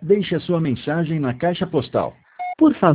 Deixe a sua mensagem na caixa postal. Por favor.